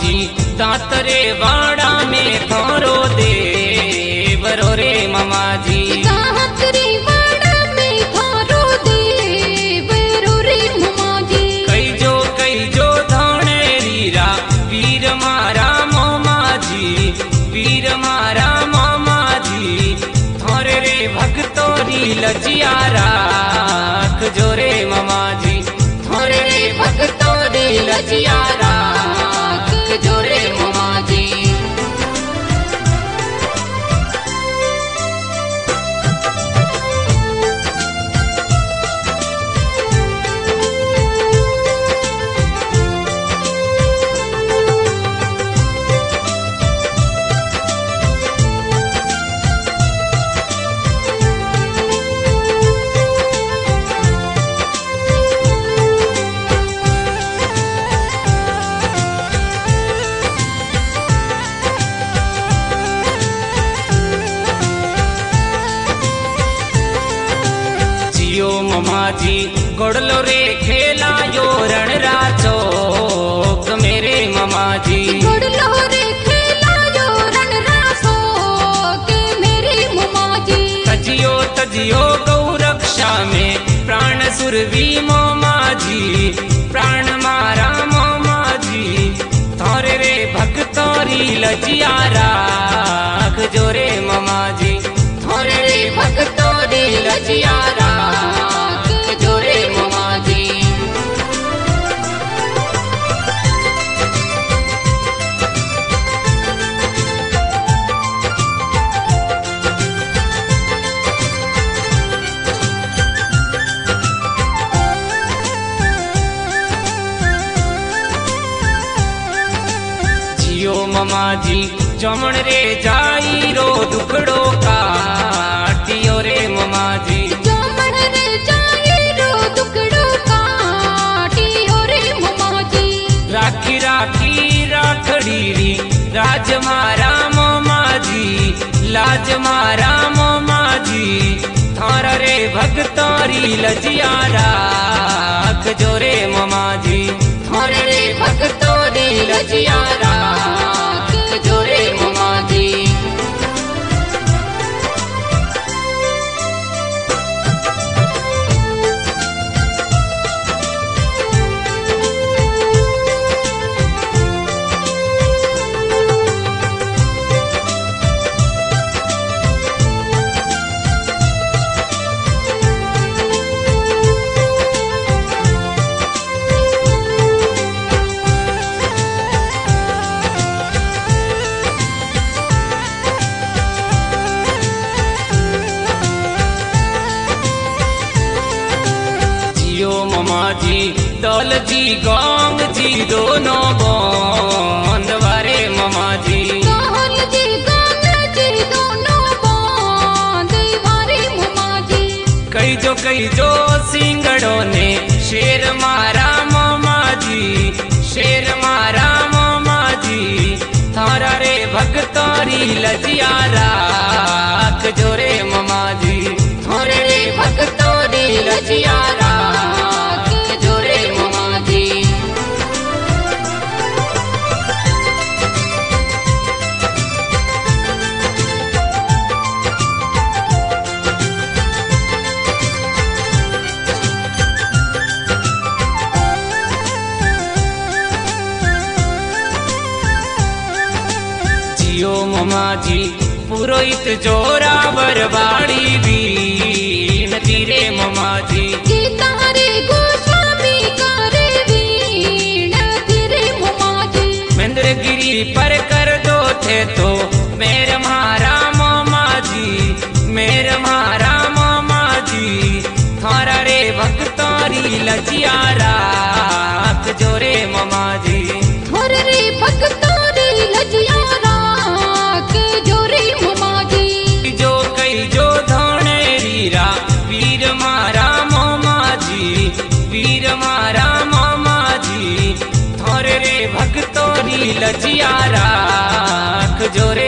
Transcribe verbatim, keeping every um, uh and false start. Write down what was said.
ममाजी दातरे वाड़ा में थारो देवरो रे ममाजी दातरे वाड़ा में थारो देवरो रे ममाजी कई जो कई जो धाणे रीरा वीर मारा ममाजी वीर मारा ममाजी थारे रे भक्तोरी लजिया राख जो रे ममाजी थारे रे भक्तोरी लजिया राख जो रे ममाजी ममाजी गोड़लो रे खेला यो रण राचोक मेरे ममाजी गोड़लो रे खेला यो रण राचोक मेरे ममाजी तजियो तजियो गौ रक्षा में प्राण सुरवी ममाजी प्राण मारा ममाजी थारे रे भक्तोरी लजिया राख जो रे ममाजी थारे रे भक्तोरी लजिया राख जो रे ममाजी जियो ममाजी जमण रे जाई रो दुखड़ो काटियो रे ममाजी जमण रे जाई रो दुखड़ो काटियो रे ममाजी राखी राखी राखड़ी री राज मारा ममाजी लाज मारा ममाजी थारा रे भक्तोरी लजिया राख जो रे ममाजी थारे रे भक्तोरी लजिया राख जो रे ममाजी ममाजी दौल जी गोंग जी दोनों बंद वारे ममाजी दौल जी गोंग जी दोनों बंद वारे ममाजी कई जो कई जो सिंगड़ों ने शेर मारा ममाजी शेर मारा ममाजी थारा रे भक्तोरी लजिया राख जो रे ममाजी थारे रे भक्तोरी लजिया राख जो रे ममाजी जियो ममाजी पुरोहित जोरा बरबाड़ी बीन तीरे ममाजी तारे गोस्वामी करे वीण तीरे ममाजी महेंद्र गिरी पर कर दो थे तो मेर मारा ममाजी मेर मारा ममाजी थारा रे भक्तोरी लजिया राख जो रे ममाजी थारे रे भक्तोरी लजिया राख जो रे ममाजी जो कई जो धाणे रीरा वीर मारा ममाजी वीर मारा ममाजी थारे रे भक्तोरी लजिया राख जो रे